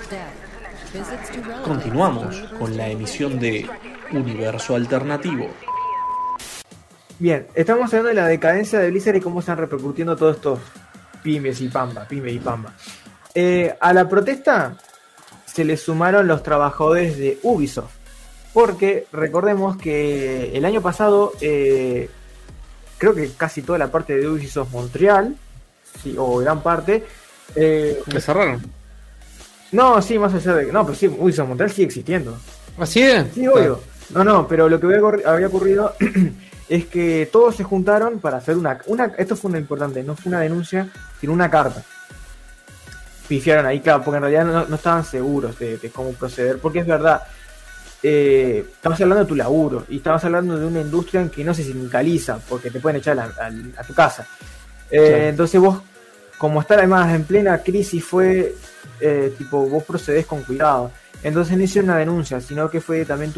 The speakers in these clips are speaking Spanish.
Continuamos con la emisión de Universo Alternativo. Bien, estamos hablando de la decadencia de Blizzard y cómo están repercutiendo todos estos pymes y pamba. A la protesta se le sumaron los trabajadores de Ubisoft, porque recordemos que el año pasado creo que casi toda la parte de Ubisoft Montreal, sí, o gran parte, ¿Le cerraron? no, sí, más allá de... No, pero sí, Ubisoft Montreal sigue existiendo. ¿Así es? Sí, obvio. No, pero lo que había ocurrido es que todos se juntaron para hacer una... Esto fue una importante, no fue una denuncia, sino una carta. Pifiaron ahí, claro, porque en realidad no estaban seguros de cómo proceder, porque es verdad, estabas hablando de tu laburo, y estabas hablando de una industria en que no se sindicaliza, porque te pueden echar a tu casa. Entonces vos, como estar además en plena crisis fue... vos procedés con cuidado, entonces no hicieron una denuncia, sino que fue también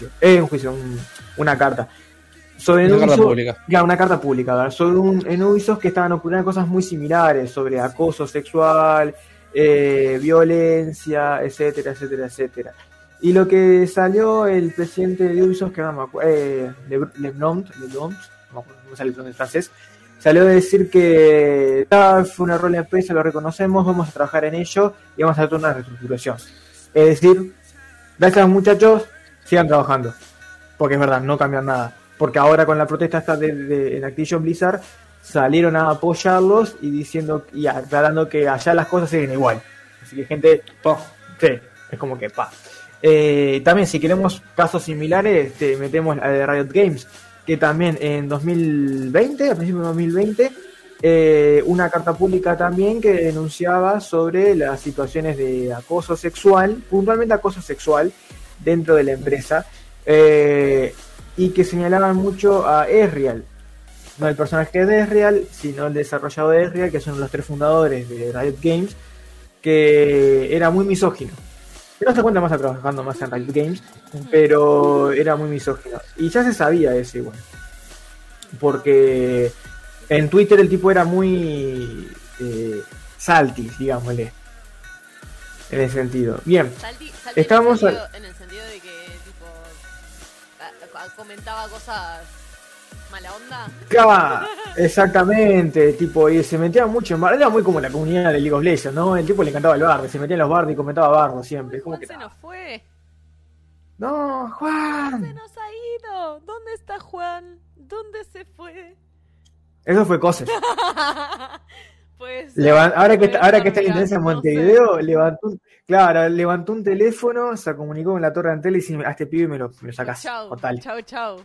una carta sobre una carta pública. Claro, una carta pública, ¿verdad? Sobre en Ubisoft que estaban ocurriendo cosas muy similares sobre acoso sexual, violencia, etcétera. Y lo que salió el presidente de Ubisoft, que no me acuerdo, Leblanc, no me acuerdo cómo sale el francés, salió a decir que fue un error en la empresa, lo reconocemos, vamos a trabajar en ello y vamos a hacer una reestructuración. Es decir, gracias a los muchachos, sigan trabajando. Porque es verdad, no cambian nada. Porque ahora con la protesta esta en Activision Blizzard, salieron a apoyarlos y aclarando que allá las cosas siguen igual. Así que gente, sí, es como que también si queremos casos similares, metemos la de Riot Games, que también en 2020, a principios de 2020, una carta pública también que denunciaba sobre las situaciones de acoso sexual, puntualmente acoso sexual, dentro de la empresa, y que señalaban mucho a Ezreal, no el personaje de Ezreal, sino el desarrollador de Ezreal, que son los 3 fundadores de Riot Games, que era muy misógino. No se cuenta más trabajando más en Riot Games, pero era muy misógino. Y ya se sabía eso igual. Porque en Twitter el tipo era muy salty, digámosle. En ese sentido. Bien. Salty Estamos en el sentido de que tipo comentaba cosas mala onda. Claro, exactamente, tipo, y se metía mucho en bar, era muy como la comunidad de League of Legends, ¿no? El tipo le encantaba el bardo, se metía en los bardos y comentaba bardo siempre. Juan se nos fue. No, Juan. Se nos ha ido. ¿Dónde está Juan? ¿Dónde se fue? Eso fue Cosas. Pues Ahora que está en Intensa en Montevideo, levantó un teléfono, se comunicó con la torre de Antel y dice, a este pibe me lo sacás. Chau, Total. chau,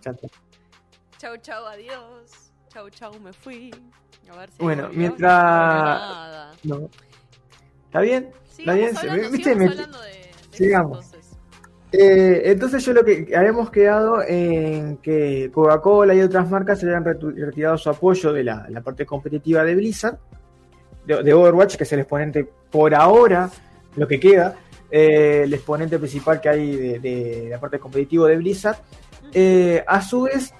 adiós. Chau, me fui. A ver si bueno, volvió. mientras... No. ¿Está bien? ¿Está bien? Sigamos hablando de sigamos. Entonces. Entonces yo lo que habíamos quedado en que Coca-Cola y otras marcas se habían retirado su apoyo de la parte competitiva de Blizzard, de Overwatch, que es el exponente por ahora, lo que queda, el exponente principal que hay de la parte competitiva de Blizzard. A su vez,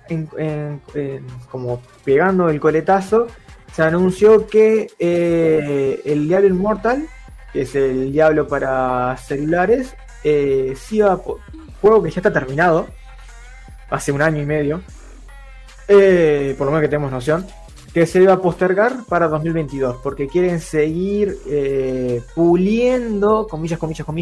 como pegando el coletazo, se anunció que el Diablo Immortal, que es el Diablo para celulares, juego que ya está terminado hace 1 año y medio, por lo menos que tenemos noción, que se iba a postergar para 2022 porque quieren seguir puliendo, comillas,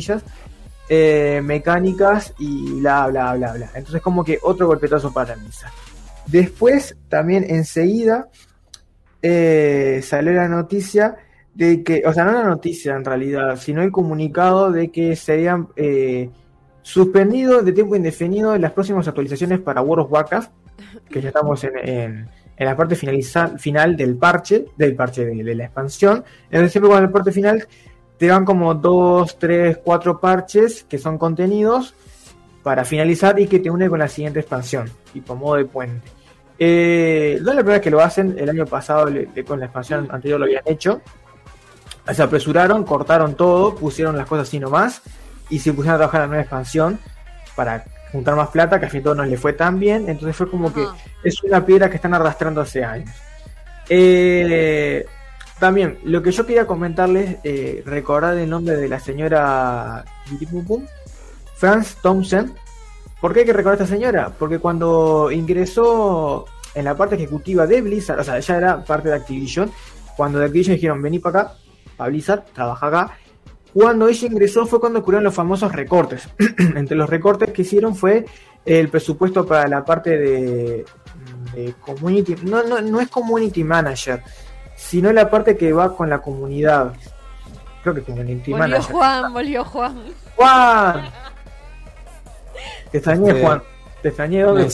mecánicas y bla. Entonces como que otro golpetazo para la misa. Después también enseguida salió la noticia de que, o sea, no la noticia en realidad, sino el comunicado de que se habían suspendido de tiempo indefinido las próximas actualizaciones para World of Warcraft, que ya estamos en la parte final del parche de la expansión. Entonces siempre con el parte final te dan como 2, 3, 4 parches que son contenidos para finalizar y que te une con la siguiente expansión, tipo modo de puente. No es la primera vez que lo hacen, el año pasado con la expansión anterior lo habían hecho. Se apresuraron, cortaron todo, pusieron las cosas así nomás y se pusieron a trabajar en la nueva expansión para juntar más plata, que a fin todo no le fue tan bien. Entonces fue como que es una piedra que están arrastrando hace años. También, lo que yo quería comentarles, recordar el nombre de la señora Franz Thompson. ¿Por qué hay que recordar a esta señora? Porque cuando ingresó en la parte ejecutiva de Blizzard, o sea, ella era parte de Activision, cuando de Activision dijeron, vení para acá, a Blizzard, trabaja acá. Cuando ella ingresó fue cuando ocurrieron los famosos recortes. Entre los recortes que hicieron fue el presupuesto para la parte de community, no es community manager, sino la parte que va con la comunidad. Creo que community manager. Volvió Juan. ¡Juan! Te extrañé, Juan. Te extrañé. ¿Dónde?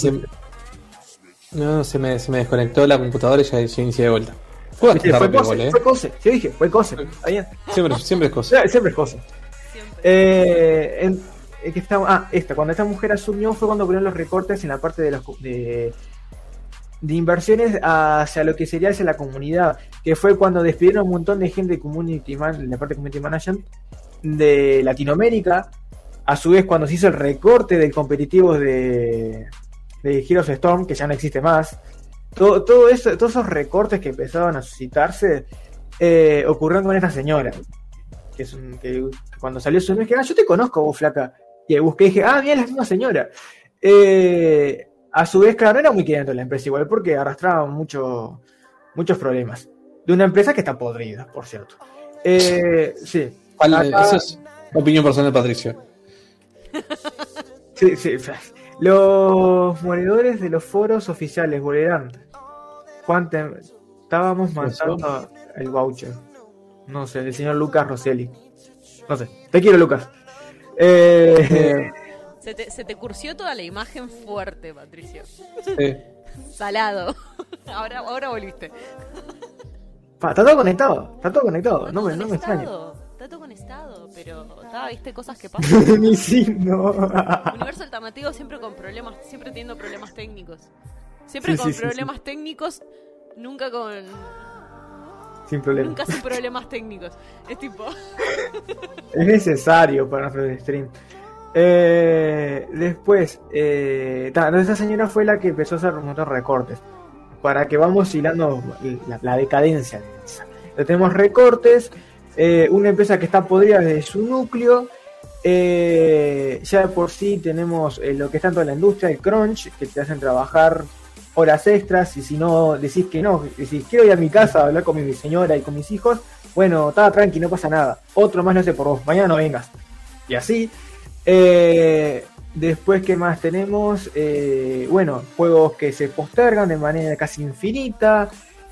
Se me desconectó la computadora y ya inicié de vuelta. Fue cose. Yo dije, fue cose. Está bien. Siempre es cosa. Siempre es cosa. Cuando esta mujer asumió fue cuando ocurrieron los recortes en la parte de inversiones hacia lo que sería hacia la comunidad, que fue cuando despidieron un montón de gente de la parte de community management de Latinoamérica. A su vez, cuando se hizo el recorte del competitivo de Heroes of Storm, que ya no existe más, todo eso, todos esos recortes que empezaban a suscitarse ocurrieron con esta señora, que cuando salió su nombre, dije, yo te conozco vos, flaca, y busqué y dije, mira, es la misma señora. A su vez, claro, no era muy querido en la empresa igual, porque arrastraba muchos problemas de una empresa que está podrida, por cierto. Sí. Eso es opinión personal de Patricio. Sí. Los moledores de los foros oficiales volverán. Juan, estábamos mandando el voucher. No sé, el señor Lucas Rosselli. No sé, te quiero, Lucas. Se te cursió toda la imagen fuerte, Patricio. Sí. Salado. Ahora volviste. Está todo conectado. No me extraña. Está todo conectado, pero viste cosas que pasan. Ni signo. Universo alternativo siempre con problemas, siempre teniendo problemas técnicos. Siempre con problemas técnicos, nunca con... Sin problemas. Nunca sin problemas técnicos. Es tipo... Es necesario para nuestro stream. Después, esa señora fue la que empezó a hacer un montón de recortes. Para que vamos hilando la decadencia. Tenemos recortes. Una empresa que está podrida desde su núcleo. Ya de por sí tenemos lo que está en toda la industria, el crunch, que te hacen trabajar horas extras, y si no decís que no, decís quiero ir a mi casa a hablar con mi señora y con mis hijos, bueno, está tranqui, no pasa nada, otro más lo hace por vos, mañana no vengas, y así. Después, ¿qué más tenemos? Juegos que se postergan de manera casi infinita,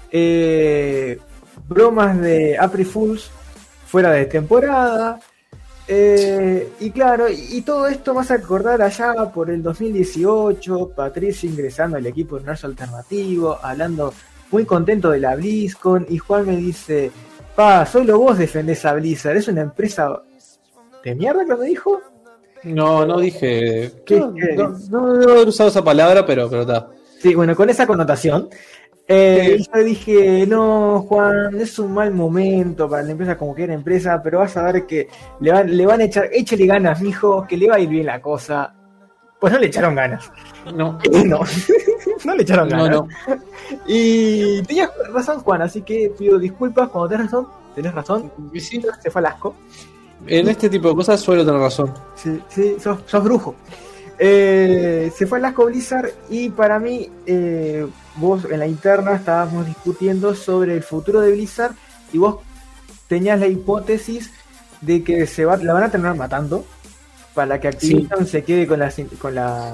bromas de April Fools fuera de temporada, y claro, y todo esto vas a acordar allá por el 2018, Patricio ingresando al equipo de Universo Alternativo, hablando muy contento de la BlizzCon, y Juan me dice, solo vos defendés a Blizzard, es una empresa de mierda, que me dijo. No dije. No debo haber usado esa palabra, pero está. Sí, bueno, con esa connotación. Yo dije, no, Juan, es un mal momento para la empresa, como que era empresa, pero vas a ver que le van a echar, échale ganas, mijo, que le va a ir bien la cosa. Pues no le echaron ganas. No le echaron ganas. No. Y tenías razón, Juan, así que pido disculpas cuando tenés razón. Sí. Se fue al asco. En este tipo de cosas suelo tener razón. Sí, sos brujo. Se fue al asco Blizzard, y para mí, vos en la interna estábamos discutiendo sobre el futuro de Blizzard, y vos tenías la hipótesis de que la van a terminar matando para que Activision se quede con las ¿cómo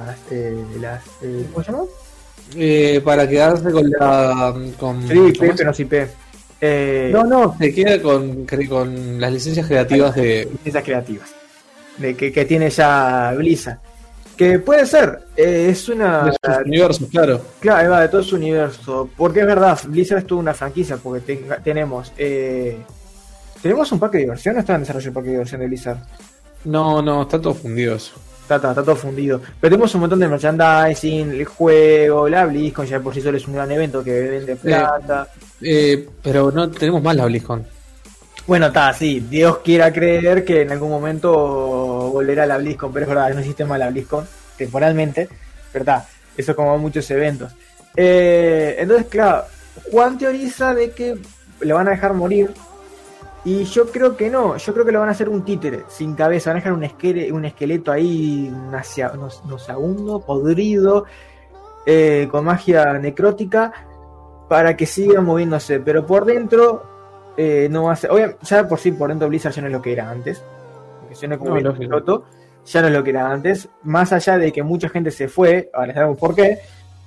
se llama? Para quedarse con la... pero IP. Se queda con las licencias creativas de... Licencias creativas. Que tiene ya Blizzard. Que puede ser, es una... De sus universos, claro. Claro, va de todo su universo. Porque es verdad, Blizzard es toda una franquicia, porque tenemos un parque de diversión, ¿no está en desarrollo el parque de diversión de Blizzard? No, está todo fundido eso. Está todo fundido. Pero tenemos un montón de merchandising, el juego, la BlizzCon, ya por sí solo es un gran evento que vende plata. Pero no tenemos más la BlizzCon. Bueno, sí, Dios quiera creer que en algún momento volverá la BlizzCon, pero es verdad, no existe más la BlizzCon temporalmente, pero eso como muchos eventos. Entonces, claro, Juan teoriza de que le van a dejar morir. Y yo creo que no, yo creo que lo van a hacer un títere, sin cabeza, van a dejar un esqueleto ahí, nauseabundo, podrido, con magia necrótica, para que siga moviéndose, pero por dentro no va a ser, obviamente, ya por sí por dentro Blizzard ya no es lo que era antes, porque si no es como bien roto, ya no es lo que era antes, más allá de que mucha gente se fue, ahora sabemos por qué,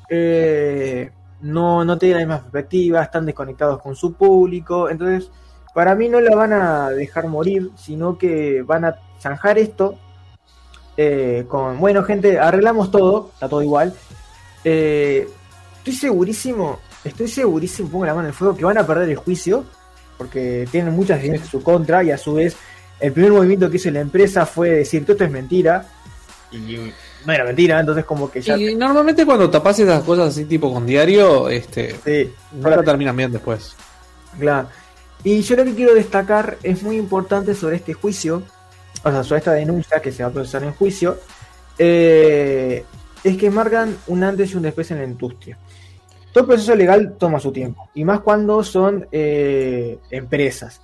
no tienen la misma perspectiva, están desconectados con su público, entonces para mí no la van a dejar morir, sino que van a zanjar esto con, bueno gente, arreglamos todo, está todo igual, estoy segurísimo, pongo la mano en el fuego, que van a perder el juicio, porque tienen muchas decisiones en su contra, y a su vez el primer movimiento que hizo la empresa fue decir, todo esto es mentira, y no era mentira, entonces como que ya... Y normalmente cuando tapas esas cosas así tipo con diario, sí, no terminan bien después. Claro. Y yo lo que quiero destacar es muy importante sobre este juicio, o sea, sobre esta denuncia que se va a procesar en juicio, es que marcan un antes y un después en la industria. Todo proceso legal toma su tiempo, y más cuando son empresas.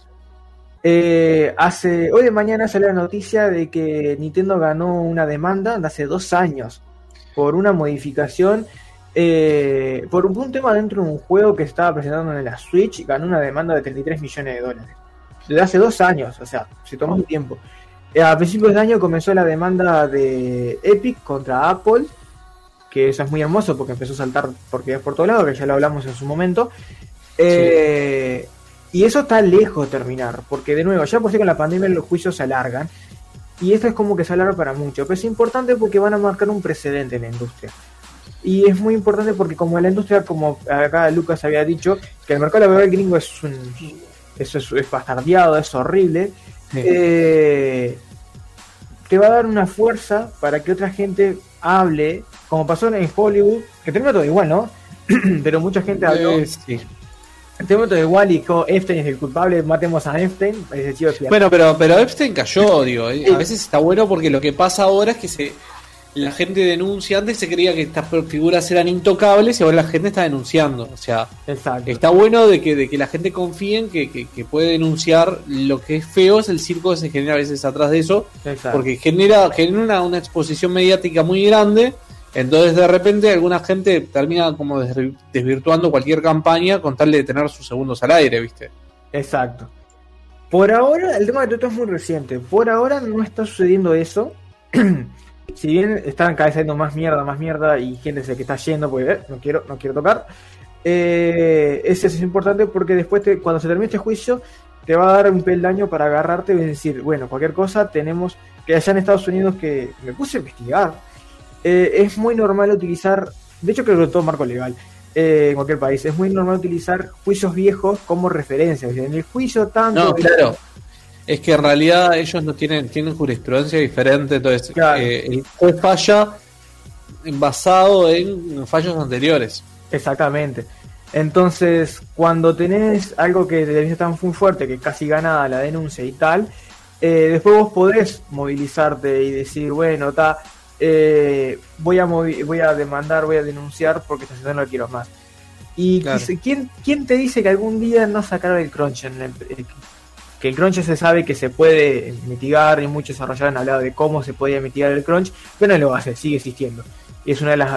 Hoy de mañana salió la noticia de que Nintendo ganó una demanda de hace 2 años por una modificación, por un tema dentro de un juego que se estaba presentando en la Switch. Ganó una demanda de $33 millones. Desde hace 2 años, o sea, se tomó un tiempo. A principios de año comenzó la demanda de Epic contra Apple, que eso es muy hermoso porque empezó a saltar porque es por todos lados, que ya lo hablamos en su momento. Y eso está lejos de terminar, porque de nuevo, ya por sí con la pandemia los juicios se alargan, y esto es como que se alarga para mucho, pero es importante porque van a marcar un precedente en la industria. Y es muy importante porque como en la industria, como acá Lucas había dicho, que el mercado laboral gringo es bastardeado, es horrible, te va a dar una fuerza para que otra gente hable, como pasó en Hollywood, que termina todo igual, ¿no? Pero mucha gente habló... Sí. Tengo todo igual, y Epstein es el culpable, matemos a Epstein. Bueno, pero Epstein cayó, digo. A veces está bueno porque lo que pasa ahora es que la gente denuncia. Antes se creía que estas figuras eran intocables y ahora la gente está denunciando. O sea, exacto. Está bueno de que la gente confíe en que puede denunciar. Lo que es feo es el circo que se genera a veces atrás de eso. Exacto. Porque genera una exposición mediática muy grande. Entonces de repente alguna gente termina como desvirtuando cualquier campaña con tal de tener sus segundos al aire, ¿viste? Exacto. Por ahora, el tema de todo es muy reciente. Por ahora no está sucediendo eso. Si bien están cada vez saliendo más mierda y gente se que está yendo, porque no quiero tocar. Eso es importante porque después cuando se termine este juicio te va a dar un peldaño para agarrarte y decir, bueno, cualquier cosa tenemos que allá en Estados Unidos, que me puse a investigar. Es muy normal utilizar, de hecho creo que todo marco legal en cualquier país, es muy normal utilizar juicios viejos como referencia. En el juicio tanto... No, claro. Es que en realidad ellos no tienen jurisprudencia diferente, entonces claro. El juez falla basado en fallos anteriores. Exactamente. Entonces, cuando tenés algo que te denuncia tan muy fuerte, que casi gana la denuncia y tal, después vos podés movilizarte y decir, bueno, voy a demandar, voy a denunciar porque esta situación no la quiero más. Y claro. ¿Quién te dice que algún día no sacaron el crunch? Que el crunch se sabe que se puede mitigar, y muchos desarrolladores han hablado de cómo se podía mitigar el crunch, pero no lo hace, sigue existiendo. Y es una de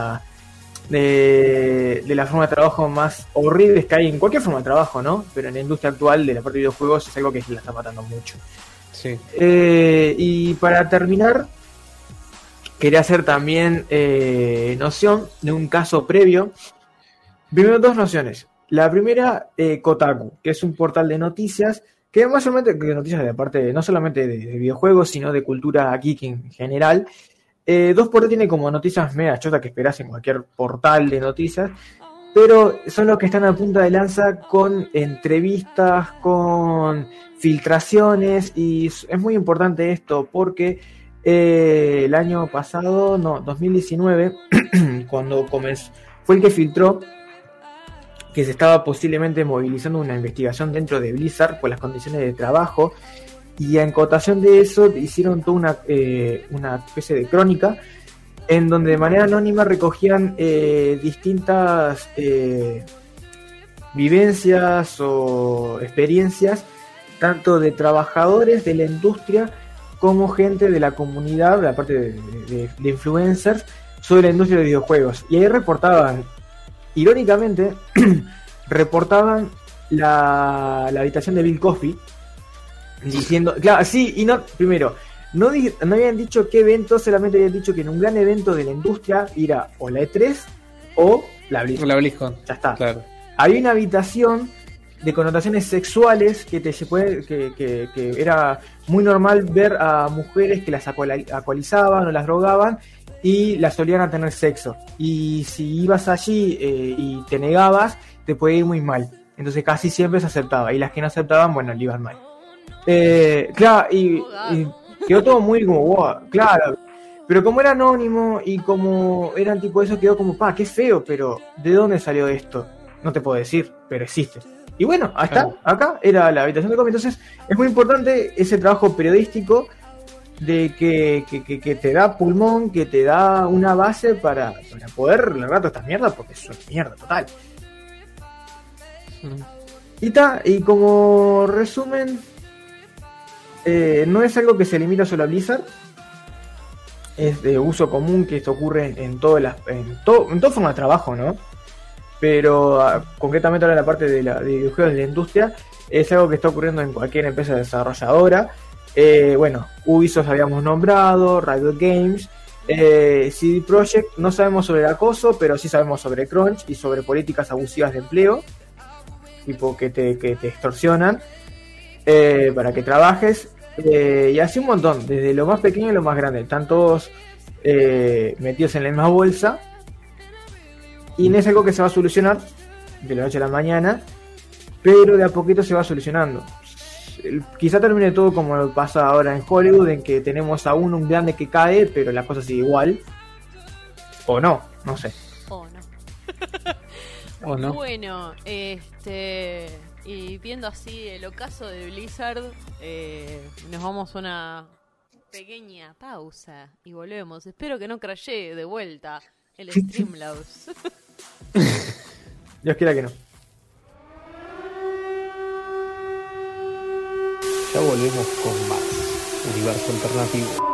las formas de trabajo más horribles que hay en cualquier forma de trabajo, ¿no? Pero en la industria actual de la parte de videojuegos es algo que la está matando mucho. Sí. Y para terminar, quería hacer también noción de un caso previo. Primero, 2 nociones. La primera, Kotaku, que es un portal de noticias, que mayormente de noticias de parte, no solamente de videojuegos, sino de cultura geek en general. 2 por tiene como noticias mega chotas que esperás en cualquier portal de noticias, pero son los que están a punta de lanza con entrevistas, con filtraciones, y es muy importante esto porque el año pasado, 2019, cuando fue el que filtró que se estaba posiblemente movilizando una investigación dentro de Blizzard por las condiciones de trabajo, y en cotación de eso hicieron toda una especie de crónica en donde de manera anónima recogían distintas vivencias o experiencias tanto de trabajadores de la industria como gente de la comunidad, de la parte de influencers, sobre la industria de videojuegos. Y ahí reportaban, irónicamente, reportaban la habitación de Bill Cosby, diciendo, claro, sí, y no, primero, no habían dicho qué evento, solamente habían dicho que en un gran evento de la industria era o la E3 o la BlizzCon. La BlizzCon. Ya está. Claro. Había una habitación de connotaciones sexuales que era muy normal ver a mujeres que las alcoholizaban o las drogaban y las solían a tener sexo. Y si ibas allí y te negabas, te podía ir muy mal. Entonces casi siempre se aceptaba. Y las que no aceptaban, bueno, le iban mal. Claro, y quedó todo muy como, wow, claro. Pero como era anónimo y como eran tipo eso, quedó como, qué feo, pero ¿de dónde salió esto? No te puedo decir, pero existe. Y bueno, acá era la habitación de cómics. Entonces es muy importante ese trabajo periodístico de que te da pulmón, que te da una base para poder relatar todas estas mierdas, porque es una mierda total. Y como resumen, no es algo que se limita solo a Blizzard. Es de uso común que esto ocurre en toda forma de trabajo, ¿no? Pero concretamente ahora en la parte de videojuegos de la industria es algo que está ocurriendo en cualquier empresa desarrolladora. Bueno, Ubisoft habíamos nombrado, Riot Games, CD Projekt. No sabemos sobre el acoso, pero sí sabemos sobre crunch y sobre políticas abusivas de empleo, tipo que te extorsionan para que trabajes. Y así un montón, desde lo más pequeño y lo más grande. Están todos metidos en la misma bolsa. Y no es algo que se va a solucionar de la noche a la mañana, pero de a poquito se va solucionando. Quizá termine todo como pasa ahora en Hollywood, en que tenemos aún un grande que cae, pero la cosa sigue igual. O no sé. O no. Bueno, y viendo así el ocaso de Blizzard, nos vamos a una pequeña pausa y volvemos. Espero que no crashee de vuelta el Streamlabs. Dios quiera que no. Ya volvemos con más Universo Alternativo.